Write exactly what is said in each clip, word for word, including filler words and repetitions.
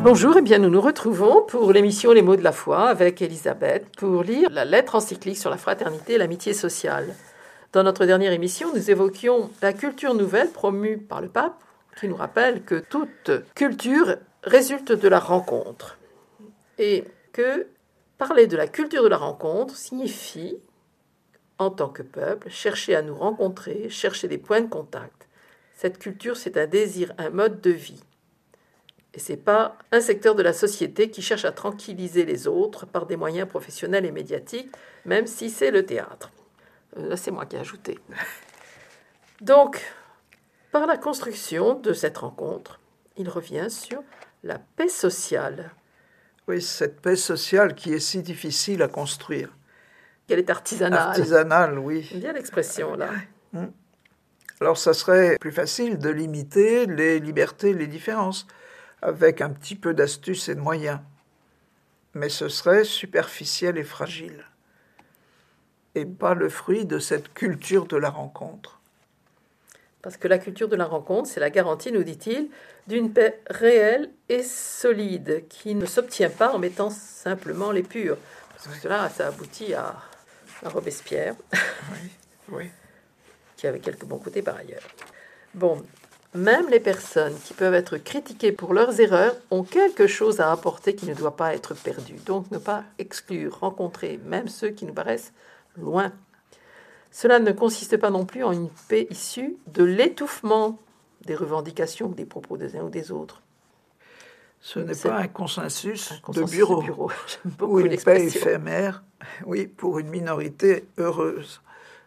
Bonjour, et bien nous nous retrouvons pour l'émission Les mots de la foi avec Elisabeth pour lire la lettre encyclique sur la fraternité et l'amitié sociale. Dans notre dernière émission, nous évoquions la culture nouvelle promue par le pape, qui nous rappelle que toute culture résulte de la rencontre. Et que parler de la culture de la rencontre signifie, en tant que peuple, chercher à nous rencontrer, chercher des points de contact. Cette culture, c'est un désir, un mode de vie. Et ce n'est pas un secteur de la société qui cherche à tranquilliser les autres par des moyens professionnels et médiatiques, même si c'est le théâtre. Là, c'est moi qui ai ajouté. Donc, par la construction de cette rencontre, il revient sur la paix sociale. Oui, cette paix sociale qui est si difficile à construire. Qu'elle est artisanale. Artisanale, oui. J'aime bien l'expression, là. Alors, ça serait plus facile de limiter les libertés, les différences, avec un petit peu d'astuce et de moyens. Mais ce serait superficiel et fragile. Et pas le fruit de cette culture de la rencontre. Parce que la culture de la rencontre, c'est la garantie, nous dit-il, d'une paix réelle et solide, qui ne s'obtient pas en mettant simplement les purs. Parce que cela, ça aboutit à, à Robespierre, Oui, oui. qui avait quelques bons côtés par ailleurs. Bon, même les personnes qui peuvent être critiquées pour leurs erreurs ont quelque chose à apporter qui ne doit pas être perdu. Donc ne pas exclure, rencontrer même ceux qui nous paraissent loin. Cela ne consiste pas non plus en une paix issue de l'étouffement des revendications ou des propos des uns ou des autres. Ce n'est C'est pas un consensus, un consensus de bureau, de bureau. J'aime beaucoup ou une paix l'expression. éphémère, oui, pour une minorité heureuse.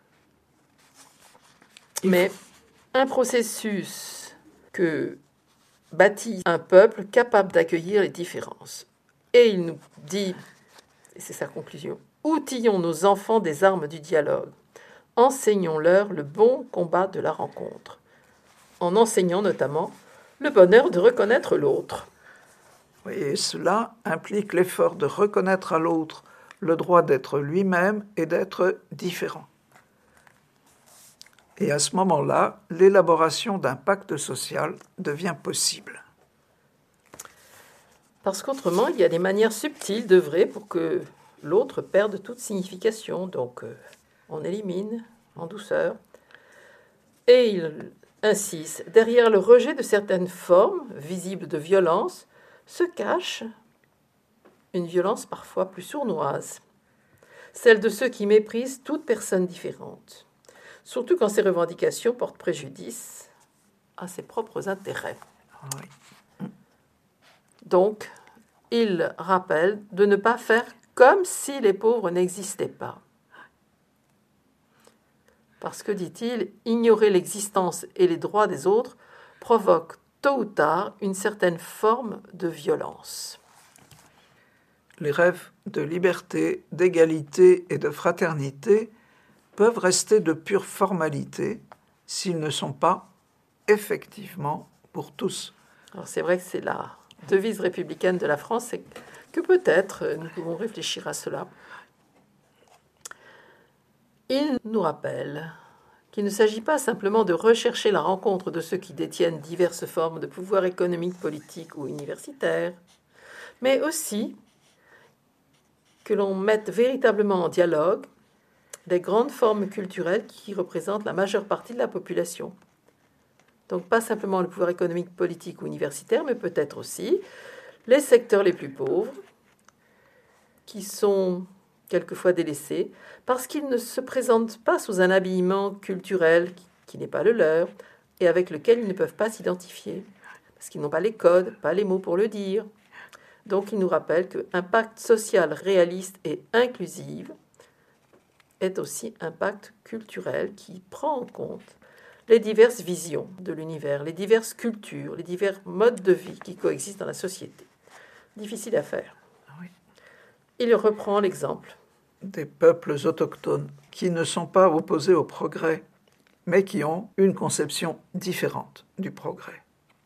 Mais un processus que bâtit un peuple capable d'accueillir les différences. Et il nous dit, et c'est sa conclusion, outillons nos enfants des armes du dialogue. Enseignons-leur le bon combat de la rencontre, en enseignant notamment le bonheur de reconnaître l'autre. Oui, et cela implique l'effort de reconnaître à l'autre le droit d'être lui-même et d'être différent. Et à ce moment-là, l'élaboration d'un pacte social devient possible. Parce qu'autrement, il y a des manières subtiles d'œuvrer pour que l'autre perde toute signification. Donc, euh, on élimine en douceur. Et il insiste, derrière le rejet de certaines formes visibles de violence, se cache une violence parfois plus sournoise, celle de ceux qui méprisent toute personne différente, surtout quand ces revendications portent préjudice à ses propres intérêts. Oui. Donc, il rappelle de ne pas faire comme si les pauvres n'existaient pas. Parce que, dit-il, ignorer l'existence et les droits des autres provoque tôt ou tard une certaine forme de violence. Les rêves de liberté, d'égalité et de fraternité peuvent rester de pure formalité s'ils ne sont pas effectivement pour tous. Alors c'est vrai que c'est la devise républicaine de la France, c'est que peut-être nous pouvons réfléchir à cela. Il nous rappelle qu'il ne s'agit pas simplement de rechercher la rencontre de ceux qui détiennent diverses formes de pouvoir économique, politique ou universitaire, mais aussi que l'on mette véritablement en dialogue les grandes formes culturelles qui représentent la majeure partie de la population. Donc pas simplement le pouvoir économique, politique ou universitaire, mais peut-être aussi les secteurs les plus pauvres, qui sont quelquefois délaissés, parce qu'ils ne se présentent pas sous un habillement culturel qui n'est pas le leur, et avec lequel ils ne peuvent pas s'identifier, parce qu'ils n'ont pas les codes, pas les mots pour le dire. Donc il nous rappelle qu'un pacte social réaliste et inclusif est aussi un pacte culturel qui prend en compte les diverses visions de l'univers, les diverses cultures, les divers modes de vie qui coexistent dans la société. Difficile à faire. Oui. Il reprend l'exemple Des peuples autochtones qui ne sont pas opposés au progrès, mais qui ont une conception différente du progrès.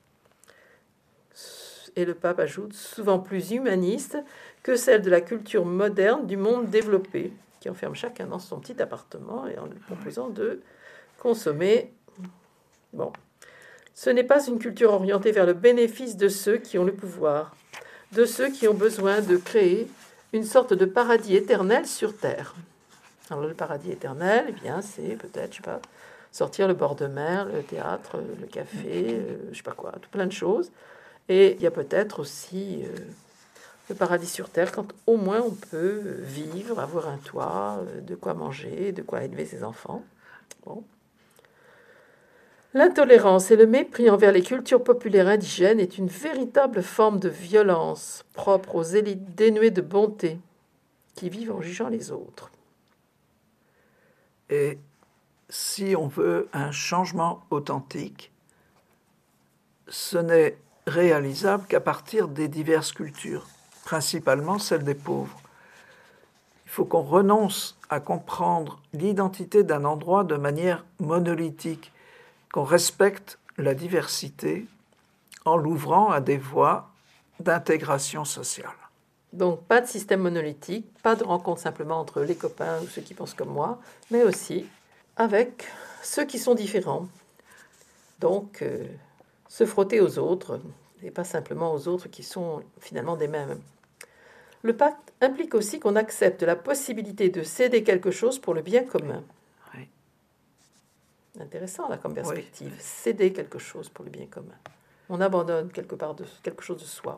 Et le pape ajoute, souvent plus humaniste que celle de la culture moderne du monde développé, qui enferme chacun dans son petit appartement et en lui proposant de consommer. Bon, ce n'est pas une culture orientée vers le bénéfice de ceux qui ont le pouvoir, de ceux qui ont besoin de créer une sorte de paradis éternel sur Terre. Alors le paradis éternel, eh bien, c'est peut-être, je sais pas, sortir le bord de mer, le théâtre, le café, euh, je sais pas quoi, tout plein de choses. Et il y a peut-être aussi euh, le paradis sur Terre, quand au moins on peut vivre, avoir un toit, euh, de quoi manger, de quoi élever ses enfants. Bon. L'intolérance et le mépris envers les cultures populaires indigènes est une véritable forme de violence propre aux élites dénuées de bonté qui vivent en jugeant les autres. Et si on veut un changement authentique, ce n'est réalisable qu'à partir des diverses cultures, principalement celles des pauvres. Il faut qu'on renonce à comprendre l'identité d'un endroit de manière monolithique, qu'on respecte la diversité en l'ouvrant à des voies d'intégration sociale. Donc pas de système monolithique, pas de rencontre simplement entre les copains ou ceux qui pensent comme moi, mais aussi avec ceux qui sont différents. Donc euh, se frotter aux autres, et pas simplement aux autres qui sont finalement des mêmes. Le pacte implique aussi qu'on accepte la possibilité de céder quelque chose pour le bien commun. Oui. Intéressant là comme perspective. Oui. Céder quelque chose pour le bien commun. On abandonne quelque part de, quelque chose de soi.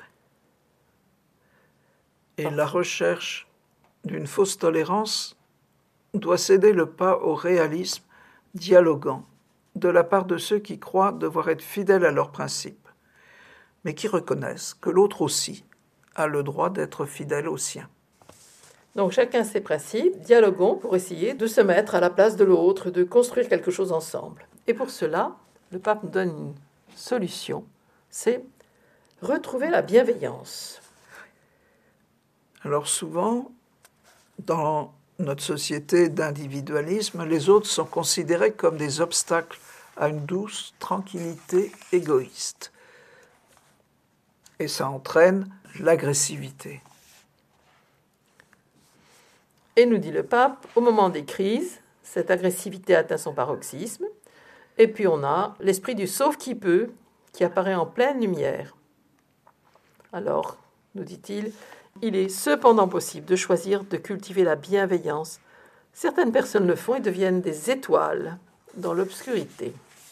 Et Parfait. La recherche d'une fausse tolérance doit céder le pas au réalisme dialoguant de la part de ceux qui croient devoir être fidèles à leurs principes, mais qui reconnaissent que l'autre aussi a le droit d'être fidèle aux siens. Donc chacun ses principes, dialoguons pour essayer de se mettre à la place de l'autre, de construire quelque chose ensemble. Et pour cela, le pape nous donne une solution, c'est retrouver la bienveillance. Alors souvent, dans notre société d'individualisme, les autres sont considérés comme des obstacles à une douce tranquillité égoïste. Et ça entraîne l'agressivité. Et nous dit le pape, au moment des crises, cette agressivité atteint son paroxysme, et puis on a l'esprit du sauve qui peut, qui apparaît en pleine lumière. Alors, nous dit-il, il est cependant possible de choisir de cultiver la bienveillance. Certaines personnes le font et deviennent des étoiles dans l'obscurité.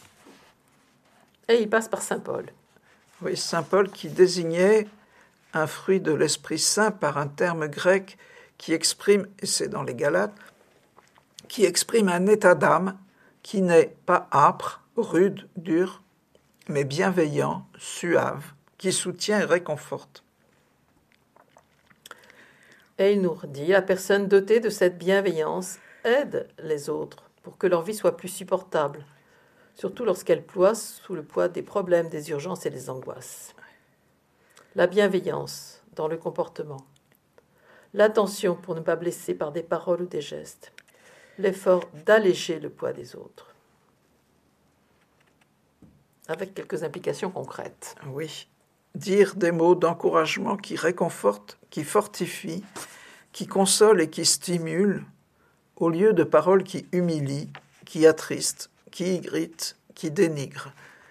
Et il passe par saint Paul. Oui, saint Paul qui désignait un fruit de l'Esprit Saint par un terme grec qui exprime, et c'est dans les Galates, qui exprime un état d'âme qui n'est pas âpre, rude, dur, mais bienveillant, suave, qui soutient et réconforte. Et il nous dit, la personne dotée de cette bienveillance aide les autres pour que leur vie soit plus supportable, surtout lorsqu'elle ploie sous le poids des problèmes, des urgences et des angoisses. La bienveillance dans le comportement, l'attention pour ne pas blesser par des paroles ou des gestes, l'effort d'alléger le poids des autres, avec quelques implications concrètes. Oui, dire des mots d'encouragement qui réconfortent, qui fortifient, qui consolent et qui stimulent, au lieu de paroles qui humilient, qui attristent, qui irritent, qui dénigrent.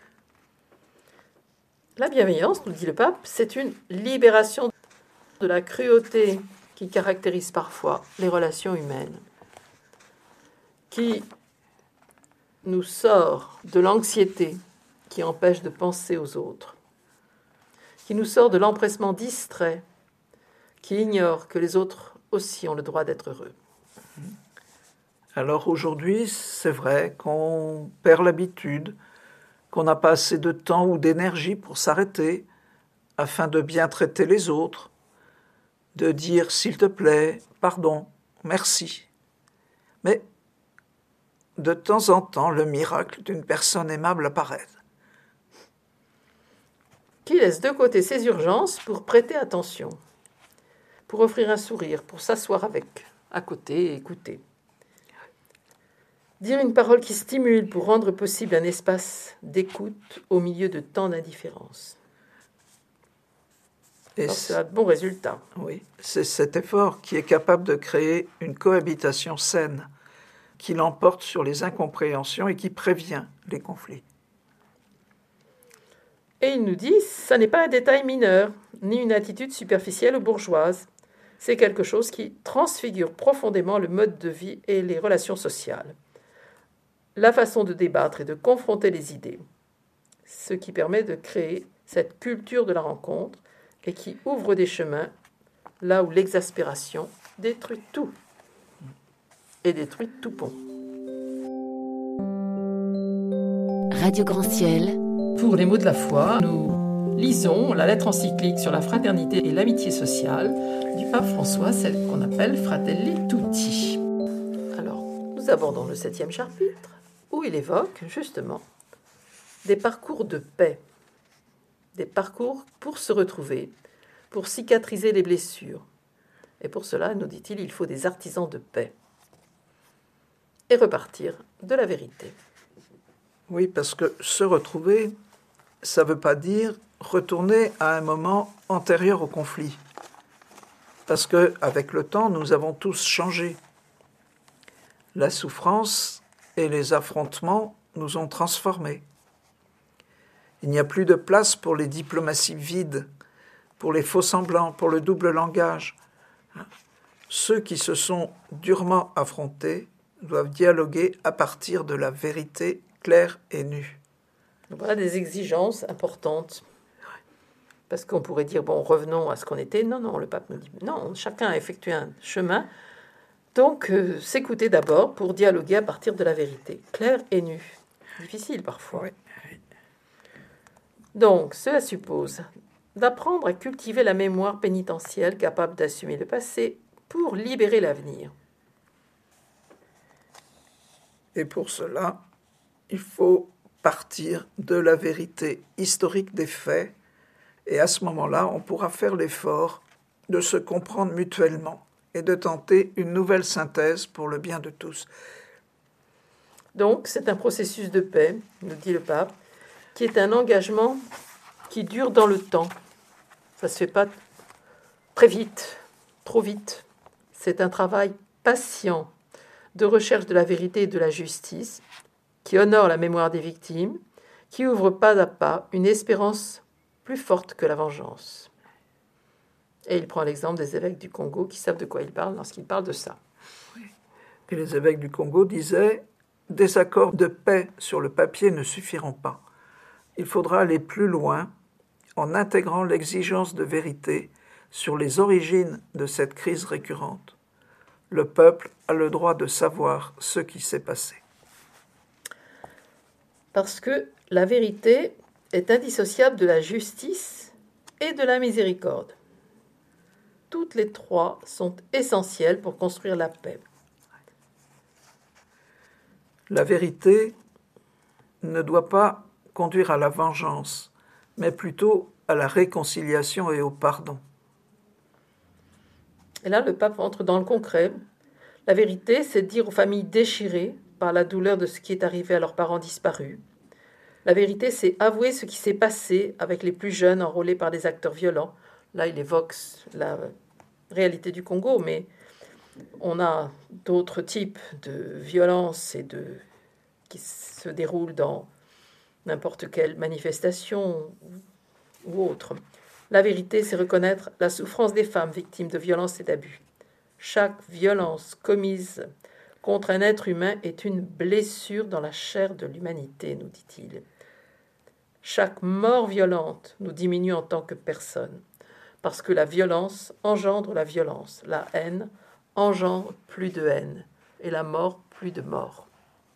La bienveillance, nous dit le pape, c'est une libération de la cruauté qui caractérise parfois les relations humaines, qui nous sort de l'anxiété qui empêche de penser aux autres, qui nous sort de l'empressement distrait, qui ignore que les autres aussi ont le droit d'être heureux. Alors aujourd'hui, c'est vrai qu'on perd l'habitude, qu'on n'a pas assez de temps ou d'énergie pour s'arrêter afin de bien traiter les autres, de dire s'il te plaît, pardon, merci. Mais de temps en temps, le miracle d'une personne aimable apparaît. Qui laisse de côté ses urgences pour prêter attention, pour offrir un sourire, pour s'asseoir avec, à côté et écouter. Dire une parole qui stimule pour rendre possible un espace d'écoute au milieu de tant d'indifférence. Et Alors, ça a de bons résultats. Oui, c'est cet effort qui est capable de créer une cohabitation saine, qui l'emporte sur les incompréhensions et qui prévient les conflits. Et il nous dit, ça n'est pas un détail mineur, ni une attitude superficielle ou bourgeoise. C'est quelque chose qui transfigure profondément le mode de vie et les relations sociales. La façon de débattre et de confronter les idées. Ce qui permet de créer cette culture de la rencontre et qui ouvre des chemins là où l'exaspération détruit tout et détruit tout pont. Radio Grand Ciel. Pour les mots de la foi, nous lisons la lettre encyclique sur la fraternité et l'amitié sociale du pape François, celle qu'on appelle Fratelli Tutti. Alors, nous abordons le septième chapitre où il évoque justement des parcours de paix, des parcours pour se retrouver, pour cicatriser les blessures. Et pour cela, nous dit-il, il faut des artisans de paix et repartir de la vérité. Oui, parce que se retrouver, ça ne veut pas dire retourner à un moment antérieur au conflit. Parce qu'avec le temps, nous avons tous changé. La souffrance et les affrontements nous ont transformés. Il n'y a plus de place pour les diplomaties vides, pour les faux-semblants, pour le double langage. Ceux qui se sont durement affrontés doivent dialoguer à partir de la vérité claire et nue. Voilà des exigences importantes. Parce qu'on pourrait dire, bon, revenons à ce qu'on était. Non, non, le pape nous dit, non, chacun a effectué un chemin. Donc, euh, s'écouter d'abord pour dialoguer à partir de la vérité, claire et nue. Difficile parfois. Oui. Donc, cela suppose d'apprendre à cultiver la mémoire pénitentielle capable d'assumer le passé pour libérer l'avenir. Et pour cela, il faut partir de la vérité historique des faits, et à ce moment-là, on pourra faire l'effort de se comprendre mutuellement et de tenter une nouvelle synthèse pour le bien de tous. Donc, c'est un processus de paix, nous dit le pape, qui est un engagement qui dure dans le temps. Ça ne se fait pas très vite, trop vite. C'est un travail patient de recherche de la vérité et de la justice qui honore la mémoire des victimes, qui ouvre pas à pas une espérance plus forte que la vengeance. Et il prend l'exemple des évêques du Congo qui savent de quoi ils parlent lorsqu'ils parlent de ça. Et les évêques du Congo disaient « Des accords de paix sur le papier ne suffiront pas. Il faudra aller plus loin en intégrant l'exigence de vérité sur les origines de cette crise récurrente. Le peuple a le droit de savoir ce qui s'est passé. » Parce que la vérité est indissociable de la justice et de la miséricorde. Toutes les trois sont essentielles pour construire la paix. La vérité ne doit pas conduire à la vengeance, mais plutôt à la réconciliation et au pardon. Et là, le pape entre dans le concret. La vérité, c'est dire aux familles déchirées par la douleur de ce qui est arrivé à leurs parents disparus. La vérité, c'est avouer ce qui s'est passé avec les plus jeunes enrôlés par des acteurs violents. Là, il évoque la réalité du Congo, mais on a d'autres types de violences et de... qui se déroulent dans n'importe quelle manifestation ou autre. La vérité, c'est reconnaître la souffrance des femmes victimes de violences et d'abus. Chaque violence commise contre un être humain est une blessure dans la chair de l'humanité, nous dit-il. Chaque mort violente nous diminue en tant que personne, parce que la violence engendre la violence, la haine engendre plus de haine, et la mort plus de mort.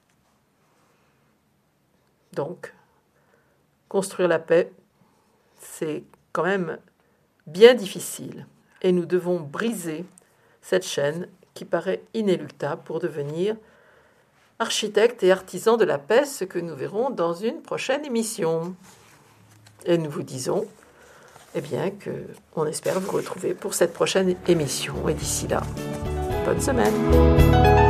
Donc, construire la paix, c'est quand même bien difficile, et nous devons briser cette chaîne qui paraît inéluctable pour devenir architecte et artisan de la paix, ce que nous verrons dans une prochaine émission. Et nous vous disons eh bien, qu'on espère vous retrouver pour cette prochaine émission. Et d'ici là, bonne semaine.